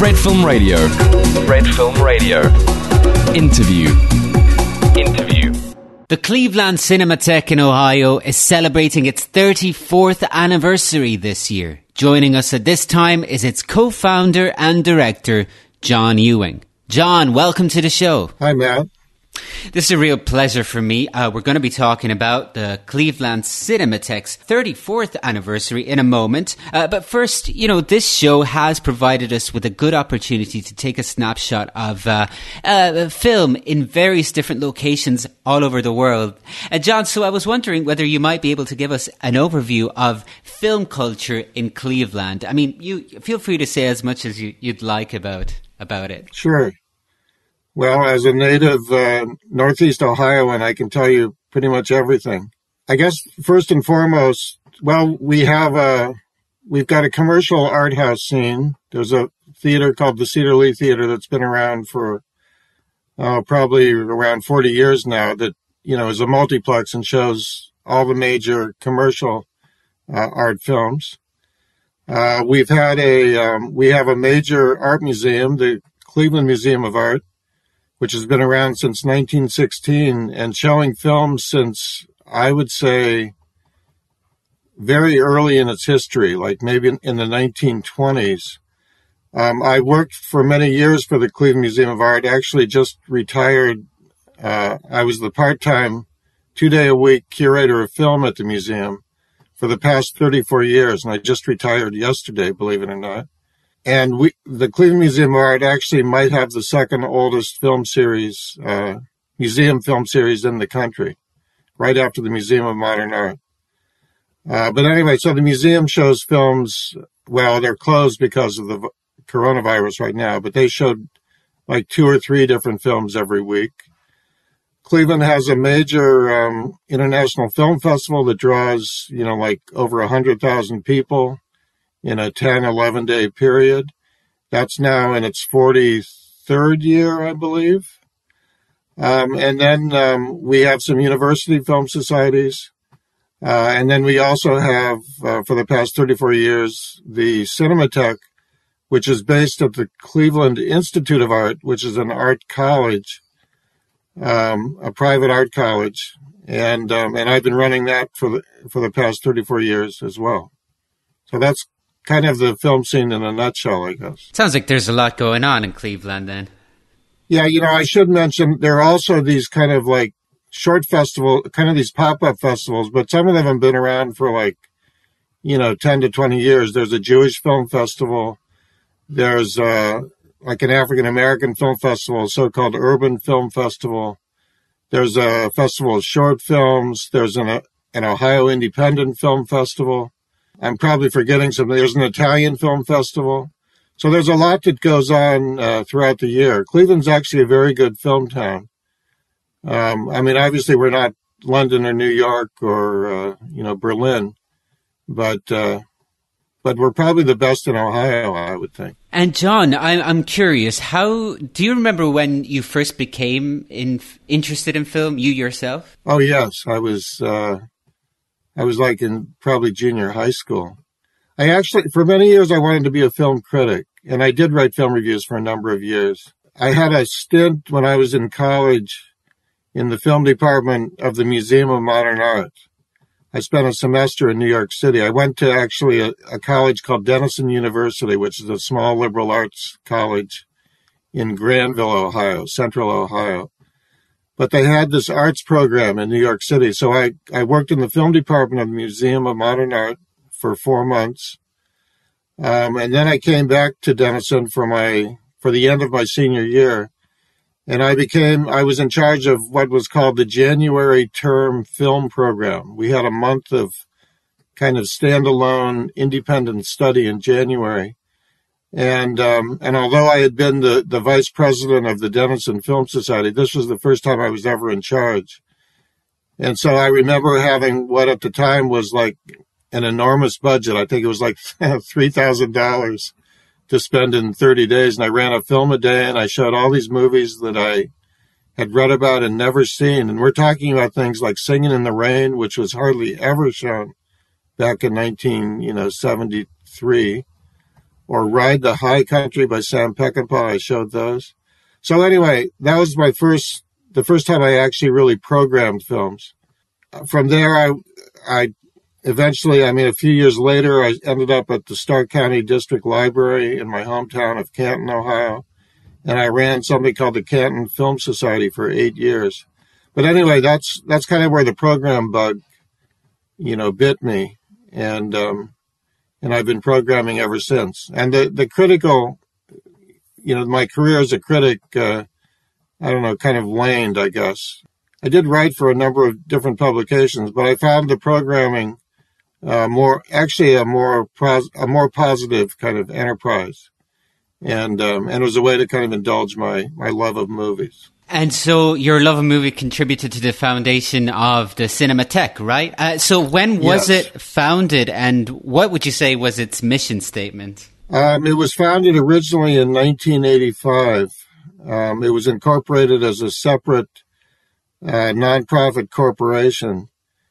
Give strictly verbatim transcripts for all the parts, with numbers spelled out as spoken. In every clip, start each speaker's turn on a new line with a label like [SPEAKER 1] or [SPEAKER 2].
[SPEAKER 1] Red Film Radio. Red Film Radio. Interview. Interview.
[SPEAKER 2] The Cleveland Cinematheque in Ohio is celebrating its thirty-fourth anniversary this year. Joining us at this time is its co-founder and director, John Ewing. John, welcome to the show.
[SPEAKER 3] Hi, Matt.
[SPEAKER 2] This is a real pleasure for me. Uh, we're going to be talking about the Cleveland Cinematheque's thirty-fourth anniversary in a moment. Uh, but first, you know, this show has provided us with a good opportunity to take a snapshot of uh, uh, film in various different locations all over the world. Uh, John, so I was wondering whether you might be able to give us an overview of film culture in Cleveland. I mean, you feel free to say as much as you, you'd like about, about it.
[SPEAKER 3] Sure. Well, as a native uh, Northeast Ohioan, I can tell you pretty much everything. I guess first and foremost, well, we have a, we've got a commercial art house scene. There's a theater called the Cedar Lee Theater that's been around for uh, probably around forty years now that, you know, is a multiplex and shows all the major commercial uh, art films. Uh, we've had a, um, we have a major art museum, the Cleveland Museum of Art, which has been around since nineteen sixteen and showing films since, I would say, very early in its history, like maybe in, in the nineteen twenties. Um, I worked for many years for the Cleveland Museum of Art, actually just retired. Uh, I was the part-time, two-day-a-week curator of film at the museum for the past thirty-four years, and I just retired yesterday, believe it or not. And we, the Cleveland Museum of Art actually might have the second oldest film series, uh, museum film series in the country, right after the Museum of Modern Art. Uh, but anyway, so the museum shows films, well, they're closed because of the coronavirus right now, but they showed like two or three different films every week. Cleveland has a major um, international film festival that draws, you know, like over one hundred thousand people in a ten, eleven day period. That's now in its forty-third year, I believe. Um, and then um, we have some university film societies. Uh, and then we also have, uh, for the past thirty-four years, the Cinematheque, which is based at the Cleveland Institute of Art, which is an art college, um, a private art college. And um, and I've been running that for the, for the past thirty-four years as well. So that's kind of the film scene in a nutshell, I guess.
[SPEAKER 2] Sounds like there's a lot going on in Cleveland then.
[SPEAKER 3] Yeah, you know, I should mention there are also these kind of like short festival, kind of these pop-up festivals, but some of them have been around for like, you know, ten to twenty years. There's a Jewish film festival. There's uh, like an African-American film festival, a so-called urban film festival. There's a festival of short films. There's an, an Ohio Independent Film Festival. I'm probably forgetting something. There's an Italian film festival. So there's a lot that goes on uh, throughout the year. Cleveland's actually a very good film town. Um, I mean, obviously we're not London or New York or, uh, you know, Berlin, but uh, but we're probably the best in Ohio, I would think.
[SPEAKER 2] And John, I'm I'm curious. How do you remember when you first became in, interested in film? You yourself?
[SPEAKER 3] Oh yes, I was. Uh, I was like in probably junior high school. I actually, for many years, I wanted to be a film critic, and I did write film reviews for a number of years. I had a stint when I was in college in the film department of the Museum of Modern Art. I spent a semester in New York City. I went to actually a, a college called Denison University, which is a small liberal arts college in Granville, Ohio, central Ohio. But they had this arts program in New York City. So I, I worked in the film department of the Museum of Modern Art for four months. Um, and then I came back to Denison for my, for the end of my senior year. And I became, I was in charge of what was called the January Term Film Program. We had a month of kind of standalone independent study in January. And um, and although I had been the, the vice president of the Denison Film Society, this was the first time I was ever in charge. And so I remember having what at the time was like an enormous budget. I think it was like three thousand dollars to spend in thirty days. And I ran a film a day, and I showed all these movies that I had read about and never seen. And we're talking about things like Singing in the Rain, which was hardly ever shown back in nineteen, you know, seventy-three. or Ride the High Country by Sam Peckinpah. I showed those. So anyway, that was my first, the first time I actually really programmed films. From there, I, I eventually, I mean, a few years later, I ended up at the Stark County District Library in my hometown of Canton, Ohio. And I ran something called the Canton Film Society for eight years. But anyway, that's, that's kind of where the program bug, you know, bit me. And, um, and I've been programming ever since. And the, the critical, you know, my career as a critic, uh, I don't know, kind of waned, I guess. I did write for a number of different publications, but I found the programming uh, more, actually a more pros, a more positive kind of enterprise, and um, and it was a way to kind of indulge my my love of movies.
[SPEAKER 2] And so your love of movie contributed to the foundation of the Cinematheque, right? Uh, so when was
[SPEAKER 3] Yes.
[SPEAKER 2] it founded, and what would you say was its mission statement?
[SPEAKER 3] Um, it was founded originally in nineteen eighty-five. Um, it was incorporated as a separate uh, nonprofit corporation.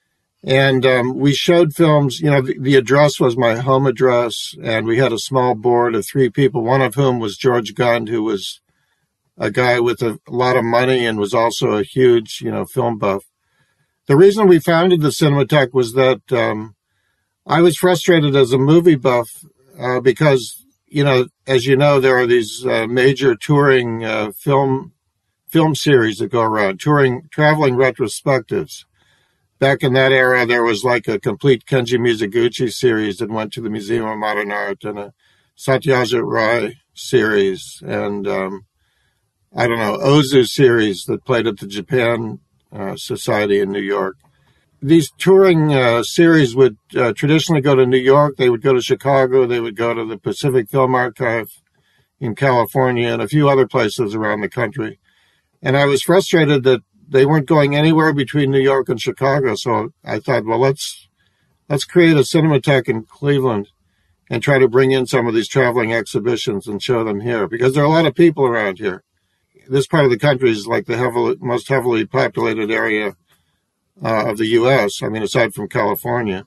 [SPEAKER 3] And um, we showed films, you know, the, the address was my home address, and we had a small board of three people, one of whom was George Gund, who was a guy with a lot of money and was also a huge, you know, film buff. The reason we founded the Cinematheque was that um, I was frustrated as a movie buff uh, because, you know, as you know, there are these uh, major touring uh, film film series that go around, touring, traveling retrospectives. Back in that era, there was like a complete Kenji Mizoguchi series that went to the Museum of Modern Art, and a Satyajit Ray series, and um, I don't know, Ozu series that played at the Japan uh, Society in New York. These touring uh, series would uh, traditionally go to New York, they would go to Chicago, they would go to the Pacific Film Archive in California, and a few other places around the country. And I was frustrated that they weren't going anywhere between New York and Chicago, so I thought, well, let's let's create a Cinematheque in Cleveland and try to bring in some of these traveling exhibitions and show them here, because there are a lot of people around here. This part of the country is like the heavily, most heavily populated area uh, of the U S, I mean, aside from California.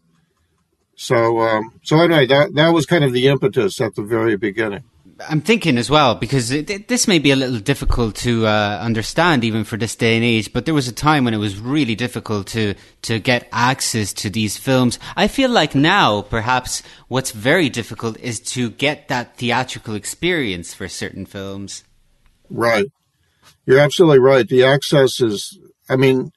[SPEAKER 3] So, um, so anyway, that, that was kind of the impetus at the very beginning.
[SPEAKER 2] I'm thinking as well, because it, this may be a little difficult to uh, understand even for this day and age, but there was a time when it was really difficult to, to get access to these films. I feel like now, perhaps, what's very difficult is to get that theatrical experience for certain films.
[SPEAKER 3] Right. You're absolutely right. The access is, I mean,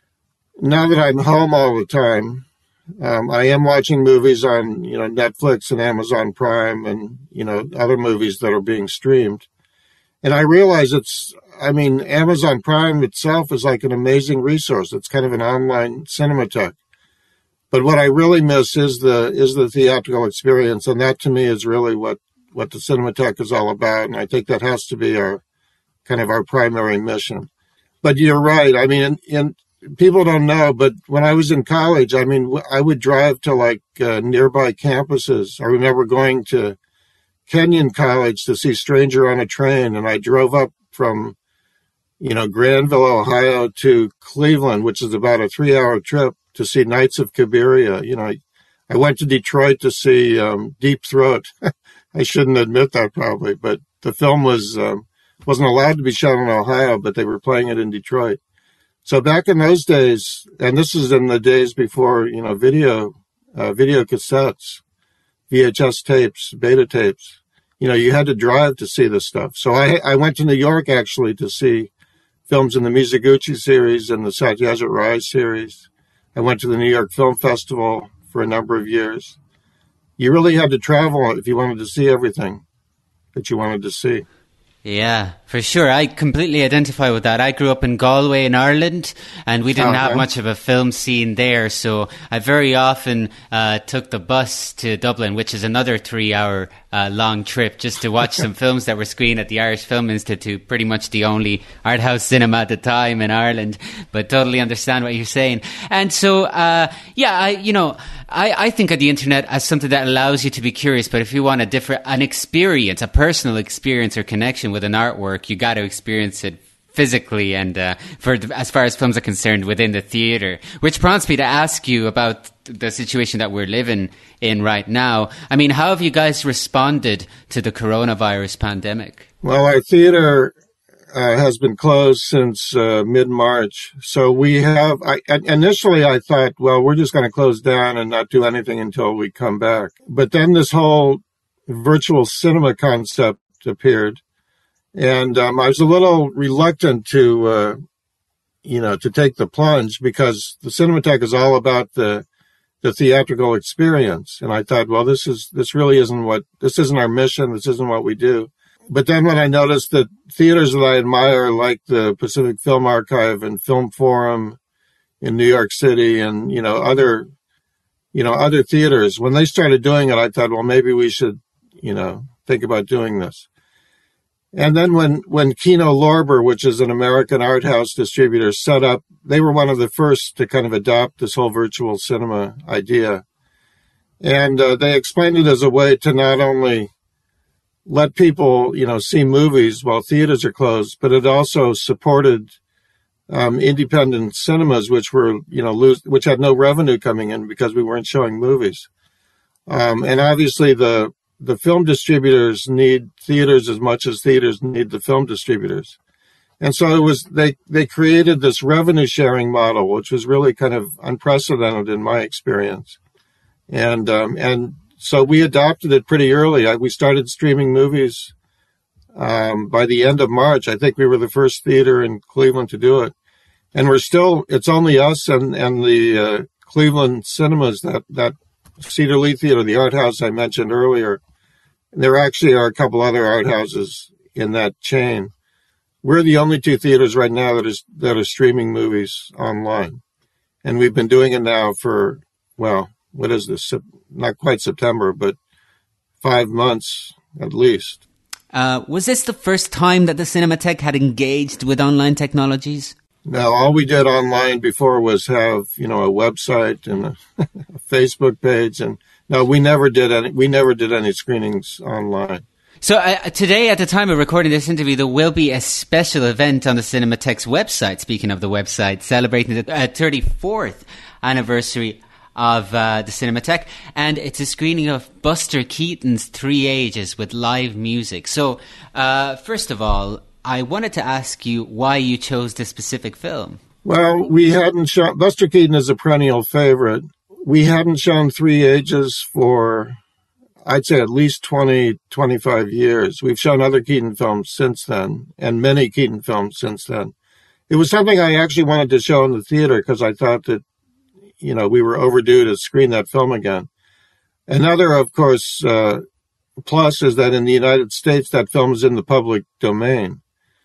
[SPEAKER 3] now that I'm home all the time, Um, I am watching movies on, you know, Netflix and Amazon Prime and, you know, other movies that are being streamed. And I realize it's, I mean, Amazon Prime itself is like an amazing resource. It's kind of an online Cinematheque. But what I really miss is the, is the theatrical experience. And that to me is really what, what the Cinematheque is all about. And I think that has to be our, kind of our primary mission. But you're right. I mean, in, in people don't know, but when I was in college, I mean, I would drive to like uh, nearby campuses. I remember going to Kenyon College to see Stranger on a Train, and I drove up from, you know, Granville, Ohio to Cleveland, which is about a three-hour trip to see Nights of Cabiria. You know, I, I went to Detroit to see um, Deep Throat. I shouldn't admit that probably, but the film was um, wasn't allowed to be shown in Ohio, but they were playing it in Detroit. So back in those days, and this is in the days before, you know, video, uh, video cassettes, V H S tapes, beta tapes, you know, you had to drive to see this stuff. So I, I went to New York actually to see films in the Mizoguchi series and the Satyajit Ray series. I went to the New York Film Festival for a number of years. You really had to travel if you wanted to see everything that you wanted to see.
[SPEAKER 2] Yeah, for sure. I completely identify with that. I grew up in Galway in Ireland, and we didn't
[SPEAKER 3] Uh-huh.
[SPEAKER 2] have much of a film scene there, so I very often uh, took the bus to Dublin, which is another three-hour uh, long trip, just to watch some films that were screened at the Irish Film Institute, pretty much the only art house cinema at the time in Ireland, but totally understand what you're saying. And so, uh, yeah, I, you know, I, I think of the internet as something that allows you to be curious, but if you want a different, an experience, a personal experience or connection with an artwork, you got to experience it physically and uh, for the, as far as films are concerned within the theatre, which prompts me to ask you about the situation that we're living in right now. I mean, how have you guys responded to the coronavirus pandemic?
[SPEAKER 3] Well, our theater uh, has been closed since uh, mid-March. So we have, I, initially I thought, well, we're just going to close down and not do anything until we come back. But then this whole virtual cinema concept appeared. And um, I was a little reluctant to, uh, you know, to take the plunge because the Cinematheque is all about the the theatrical experience. And I thought, well, this is this really isn't what this isn't our mission. This isn't what we do. But then when I noticed that theaters that I admire, like the Pacific Film Archive and Film Forum in New York City, and you know other, you know other theaters, when they started doing it, I thought, well, maybe we should, you know, think about doing this. And then when, when Kino Lorber, which is an American art house distributor, set up, they were one of the first to kind of adopt this whole virtual cinema idea. And uh, they explained it as a way to not only let people, you know, see movies while theaters are closed, but it also supported um, independent cinemas, which were, you know, lose, which had no revenue coming in because we weren't showing movies. Um, and obviously the The film distributors need theaters as much as theaters need the film distributors. And so it was, they, they created this revenue sharing model, which was really kind of unprecedented in my experience. And, um, and so we adopted it pretty early. I, we started streaming movies, um, by the end of March. I think we were the first theater in Cleveland to do it. And we're still, it's only us and, and the, uh, Cleveland cinemas, that, that Cedar Lee Theater, the art house I mentioned earlier. There actually are a couple other art houses in that chain. We're the only two theaters right now that is that are streaming movies online. And we've been doing it now for, well, what is this? Not quite September, but five months at least.
[SPEAKER 2] Uh, was this the first time that the Cinematheque had engaged with online technologies?
[SPEAKER 3] No, all we did online before was have, you know, a website and a, a Facebook page, and no, we never did any. We never did any screenings online.
[SPEAKER 2] So uh, today, at the time of recording this interview, there will be a special event on the Cinematheque's website. Speaking of the website, celebrating the uh, thirty-fourth anniversary of uh, the Cinematheque, and it's a screening of Buster Keaton's Three Ages with live music. So, uh, first of all, I wanted to ask you why you chose this specific film.
[SPEAKER 3] Well, we hadn't shown, Buster Keaton is a perennial favorite. We hadn't shown Three Ages for, I'd say, at least twenty, twenty-five years. We've shown other Keaton films since then, and many Keaton films since then. It was something I actually wanted to show in the theater because I thought that, you know, we were overdue to screen that film again. Another, of course, uh, plus is that in the United States, that film is in the public domain.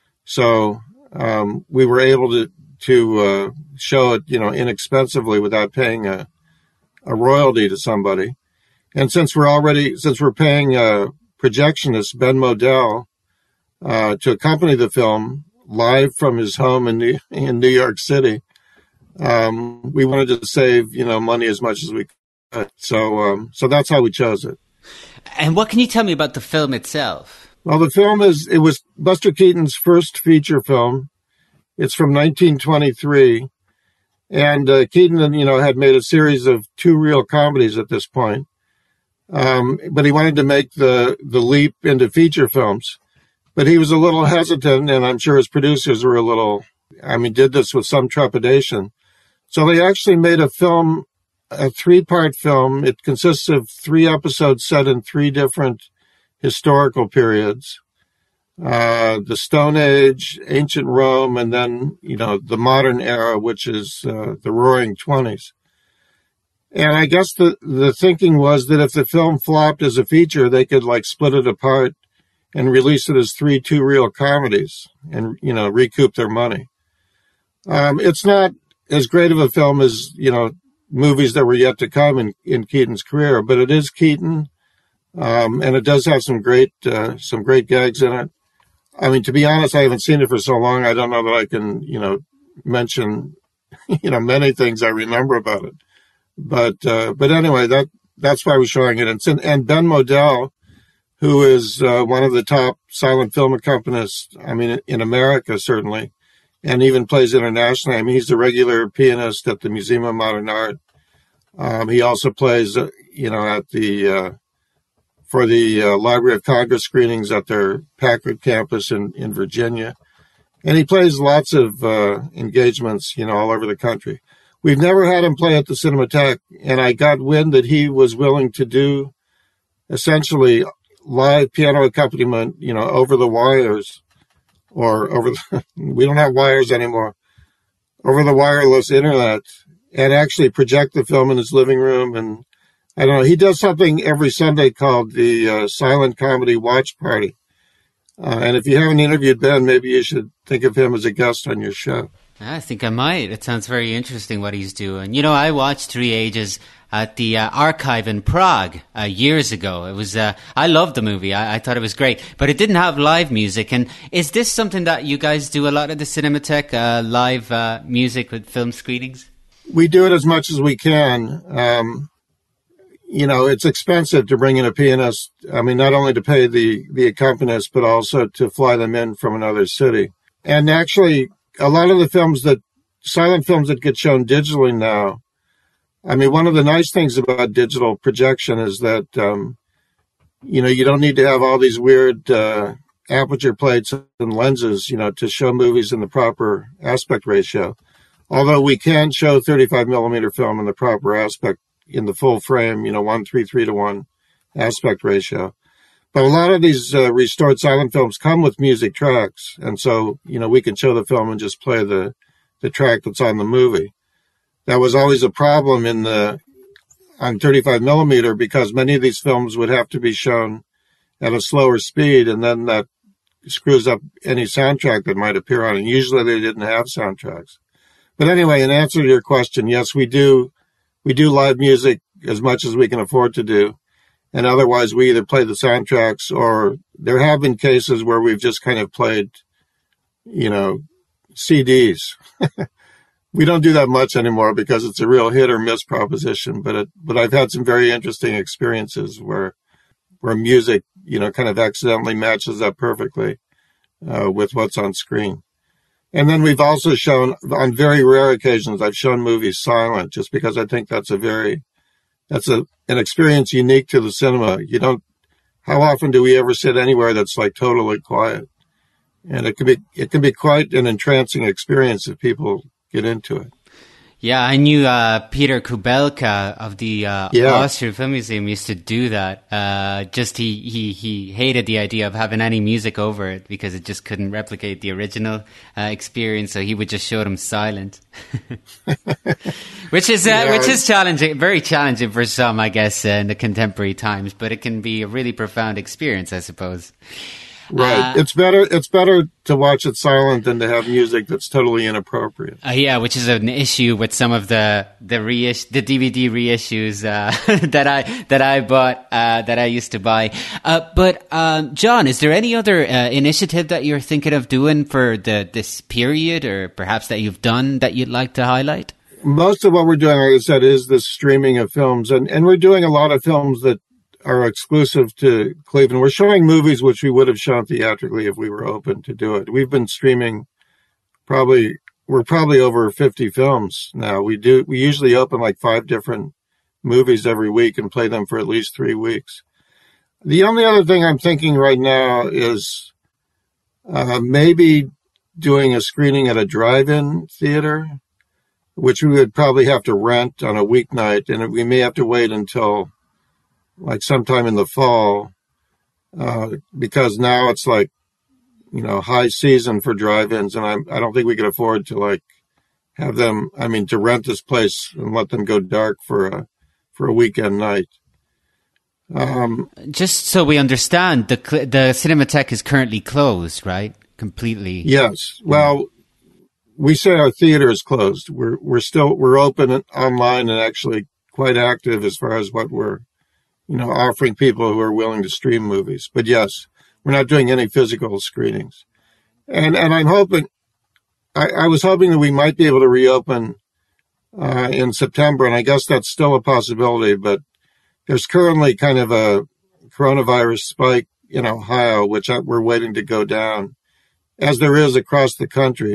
[SPEAKER 3] So um, we were able to to uh, show it, you know, inexpensively without paying a, a royalty to somebody. And since we're already, since we're paying a projectionist, Ben Modell, uh, to accompany the film live from his home in New, in New York City, um, we wanted to save, you know, money as much as we could. So, um, so that's how we chose it.
[SPEAKER 2] And what can you tell me about the film itself?
[SPEAKER 3] Well, the film is, it was Buster Keaton's first feature film. It's from nineteen twenty-three. And uh, Keaton, you know, had made a series of two reel comedies at this point. Um, but he wanted to make the, the leap into feature films. But he was a little hesitant, and I'm sure his producers were a little, I mean, did this with some trepidation. So they actually made a film, a three-part film. It consists of three episodes set in three different historical periods, uh, the Stone Age, ancient Rome, and then, you know, the modern era, which is uh, the Roaring Twenties. And I guess the, the thinking was that if the film flopped as a feature, they could like split it apart and release it as three two-reel comedies and, you know, recoup their money. Um, it's not as great of a film as, you know, movies that were yet to come in, in Keaton's career, but it is Keaton. Um, and it does have some great, uh, some great gags in it. I mean, to be honest, I haven't seen it for so long. I don't know that I can, you know, mention, you know, many things I remember about it. But, uh, but anyway, that, that's why we're showing it. And, and Ben Modell, who is, uh, one of the top silent film accompanists, I mean, in America, certainly. and even plays internationally. I mean, he's a regular pianist at the Museum of Modern Art. Um, he also plays, uh, you know, at the uh, for the uh, Library of Congress screenings at their Packard campus in, in Virginia. And he plays lots of uh, engagements, you know, all over the country. We've never had him play at the Cinematheque, and I got wind that he was willing to do essentially live piano accompaniment, you know, over the wires, or over the, we don't have wires anymore, over the wireless internet, and actually project the film in his living room. And I don't know, he does something every Sunday called the uh, Silent Comedy Watch Party. Uh, and if you haven't interviewed Ben, maybe you should think of him as a guest on your show.
[SPEAKER 2] I think I might. It sounds very interesting what he's doing. You know, I watched Three Ages at the uh, Archive in Prague uh, years ago. It was, uh, I loved the movie. I, I thought it was great, but it didn't have live music. And is this something that you guys do a lot at the Cinematheque, uh, live uh, music with film screenings?
[SPEAKER 3] We do it as much as we can. Um, you know, it's expensive to bring in a pianist. I mean, not only to pay the, the accompanist, but also to fly them in from another city. And actually, a lot of the films that, silent films that get shown digitally now, I mean, one of the nice things about digital projection is that, um, you know, you don't need to have all these weird uh, aperture plates and lenses, you know, to show movies in the proper aspect ratio. Although we can show thirty-five millimeter film in the proper aspect, in the full frame, you know, one three three to one aspect ratio. But a lot of these uh, restored silent films come with music tracks. And so, you know, we can show the film and just play the, the track that's on the movie. That was always a problem in the, on thirty-five millimeter, because many of these films would have to be shown at a slower speed, and then that screws up any soundtrack that might appear on it. Usually they didn't have soundtracks. But anyway, in answer to your question, yes, we do, we do live music as much as we can afford to do. And otherwise, we either play the soundtracks, or there have been cases where we've just kind of played, you know, C Ds. We don't do that much anymore because it's a real hit or miss proposition. But it, but I've had some very interesting experiences where where music, you know, kind of accidentally matches up perfectly uh, with what's on screen. And then we've also shown, on very rare occasions, I've shown movies silent, just because I think that's a very That's a an experience unique to the cinema. You don't, how often do we ever sit anywhere that's like totally quiet? And it can be, it can be quite an entrancing experience if people get into it.
[SPEAKER 2] Yeah, I knew uh, Peter Kubelka of the uh, yeah. Austrian Film Museum used to do that. Uh, just he, he, he hated the idea of having any music over it because it just couldn't replicate the original uh, experience. So he would just show them silent, which is uh, yeah. which is challenging, very challenging for some, I guess, uh, in the contemporary times. But it can be a really profound experience, I suppose.
[SPEAKER 3] Right. Uh, it's better it's better to watch it silent than to have music that's totally inappropriate.
[SPEAKER 2] Uh, yeah, which is an issue with some of the the reiss- the D V D reissues uh, that I that I bought uh, that I used to buy. Uh, but um, John, is there any other uh, initiative that you're thinking of doing for the this period, or perhaps that you've done that you'd like to highlight?
[SPEAKER 3] Most of what we're doing, like I said, is the streaming of films, and and we're doing a lot of films that are exclusive to Cleveland. We're showing movies which we would have shown theatrically if we were open to do it. We've been streaming probably, we're probably over fifty films now. We do, we usually open like five different movies every week and play them for at least three weeks. The only other thing I'm thinking right now is uh, maybe doing a screening at a drive-in theater, which we would probably have to rent on a weeknight, and we may have to wait until like sometime in the fall, uh, because now it's like, you know, high season for drive-ins, and I I don't think we could afford to like have them, I mean, to rent this place and let them go dark for a, for a weekend night. Um,
[SPEAKER 2] Just so we understand, the the Cinematheque is currently closed, right? Completely.
[SPEAKER 3] Yes. Well, we say our theater is closed. We're, we're still, we're open online and actually quite active as far as what we're, you know, offering people who are willing to stream movies. But yes, we're not doing any physical screenings. And and I'm hoping, I, I was hoping that we might be able to reopen uh, in September, and I guess that's still a possibility, but there's currently kind of a coronavirus spike in Ohio, which we're waiting to go down, as there is across the country.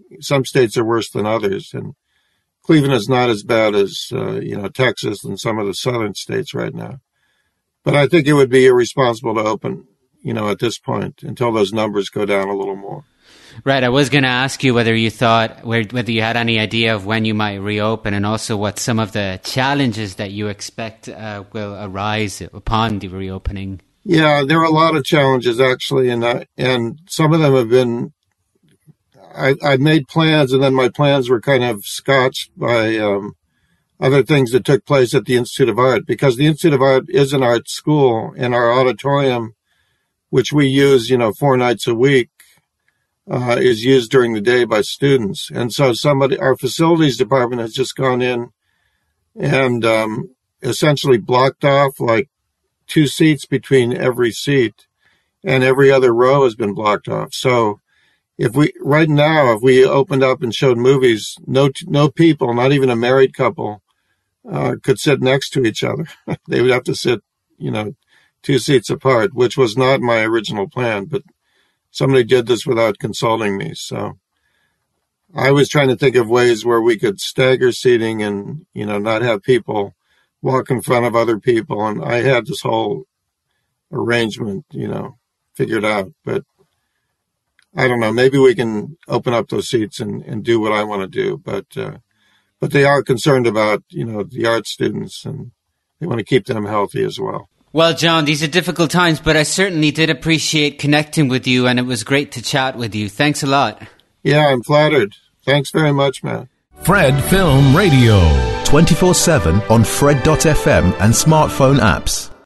[SPEAKER 3] Some states are worse than others, and Cleveland is not as bad as, uh, you know, Texas and some of the southern states right now. But I think it would be irresponsible to open, you know, at this point until those numbers go down a little more.
[SPEAKER 2] Right. I was going to ask you whether you thought, whether you had any idea of when you might reopen, and also what some of the challenges that you expect uh, will arise upon the reopening.
[SPEAKER 3] Yeah, there are a lot of challenges, actually, and uh, and some of them have been, I, I made plans, and then my plans were kind of scotched by um, other things that took place at the Institute of Art, because the Institute of Art is an art school, and our auditorium, which we use, you know, four nights a week, uh, is used during the day by students. And so somebody, our facilities department has just gone in and um, essentially blocked off like two seats between every seat, and every other row has been blocked off. So if we, right now, if we opened up and showed movies, no, no people, not even a married couple, uh, could sit next to each other. They would have to sit, you know, two seats apart, which was not my original plan, but somebody did this without consulting me. So I was trying to think of ways where we could stagger seating and, you know, not have people walk in front of other people. And I had this whole arrangement, you know, figured out, but I don't know, maybe we can open up those seats and, and do what I want to do. But, uh, but they are concerned about, you know, the art students, and they want to keep them healthy as well.
[SPEAKER 2] Well, John, these are difficult times, but I certainly did appreciate connecting with you, and it was great to chat with you. Thanks a lot.
[SPEAKER 3] Yeah, I'm flattered. Thanks very much, man.
[SPEAKER 4] Fred Film Radio. twenty-four seven on Fred dot f m and smartphone apps.